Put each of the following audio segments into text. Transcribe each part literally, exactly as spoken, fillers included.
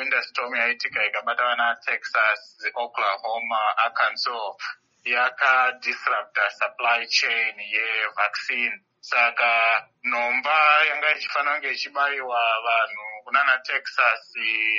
winter storm yaitika ikabata vana Texas, Oklahoma, Arkansas yakadisrupta supply chain yevaccine. Saka nhomba yanga ichifanira kunge ichibayiwa vanhu kunana Texas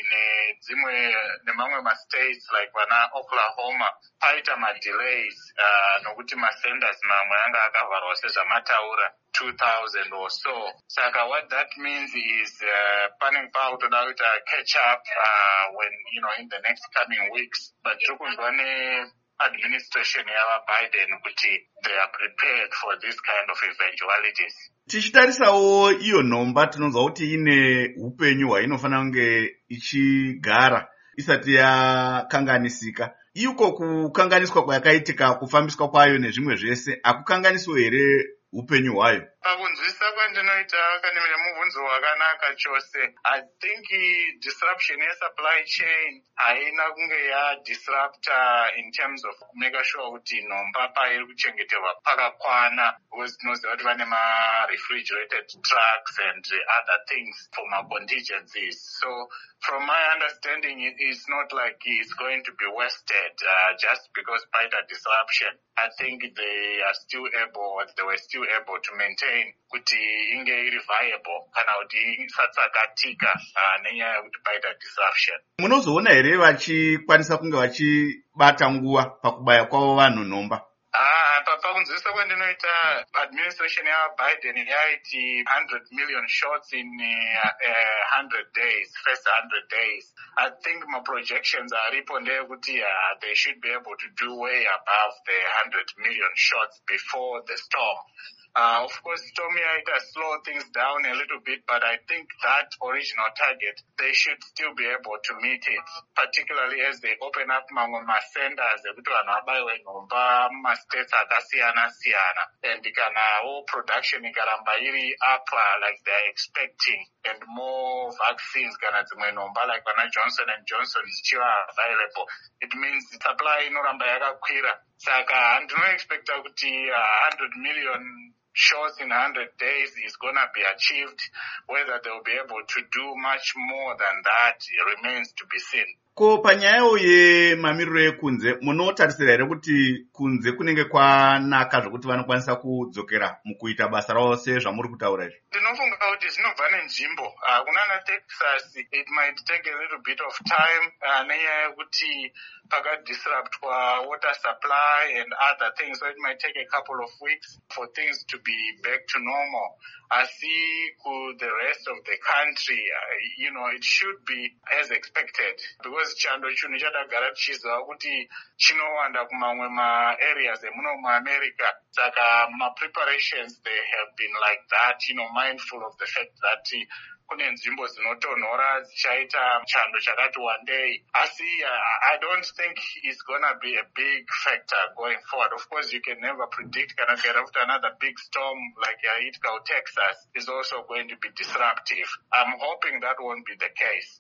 nedzimwe nemamwe mastates like vana Oklahoma paita madelays uh, nokuti masenders mamwe anga akavharwa sezvamataura two thousand or so. Saka what that means is uh, panning power toda kuita catch up uh, when, you know, in the next coming weeks. But tokunzwa ne administration yava Biden kuti they are prepared for this kind of eventualities. Tichitarisawo iyo nhomba tinonzwa kuti ine upenyu hwainofanira kunge ichigara isati yakanganisika. Iko kukanganiswa kwayakaitika kufambiswa kwayo nezvimwe zvese akukanganiswa here upenyu hwayo? Pakunzwisa kwandinoita kanimira mubvunzo wakanaka chose. I think disruption yesupply chain haina kunge yadisrupta in terms of kumeka sure kuti nhomba pairi kuchengeterwa pakakwana, because tinoziva kuti vane ma-refrigerated trucks and other things for ma-contingencies. So from my understanding, it is not like it's going to be wasted uh, just because by the disruption. I think they are still able, they were still able to maintain kuti inge iri viable kana kuti isatsakatika uh, nenyaya yekuti paita disruption. Munozoona here vachikwanisa kunge vachibata nguva pakubaya kwavo vanhu nhomba? Ah, pakunzwisa kwandinoita administration yaBiden yaiti one hundred million shots in uh, uh, one hundred days, first one hundred days. I think my projections aripo ndeyekuti uh, they should be able to do way above the one hundred million shots before the storm. Uh, of course, storm yaita slow things down a little bit, but I think that original target, they should still be able to meet it, particularly as they open up mamwe ma-centers ekuti vanhu vabayiwe nhomba mumastates akasiyana-siyana. And kanawo production ikaramba iri up uh, like they're expecting, and more vaccines kana dzimwe nhomba like vana Johnson and Johnson zichiva available, it means supply inoramba yakakwira. Saka handinoexpecta kuti uh, one hundred million shots in one hundred days is going to be achieved. Whether they will be able to do much more than that remains to be seen. Ko panyayo yemamiriro ekunze munotarisira here kuti kunze kunenge kwanaka zvokuti vanokwanisa kudzokera mukuita basa ravo sezvamuri kutaura izvi? Ndinofunga kuti zvinobva nenzvimbo. Uh, kunana Texas it might take a little bit of time uh, nenyaya yekuti pakadisruptwa water supply and other things, so it might take a couple of weeks for things to be back to normal. Asi ku the rest of the country, uh, you know, it should be as expected, because chando chino chadagara tichiziva kuti chinowanda kumamwe ma-areas emuno muAmerica. Saka ma-preparations, they have been like that, you know, mindful of the fact that kune nzvimbo dzinotonhora dzichaita chando chakati wandei. Asi uh, I don't think it's gonna be a big factor going forward. Of course, you can never predict kana get after another big storm like Yaitka or Texas is also going to be disruptive. I'm hoping that won't be the case.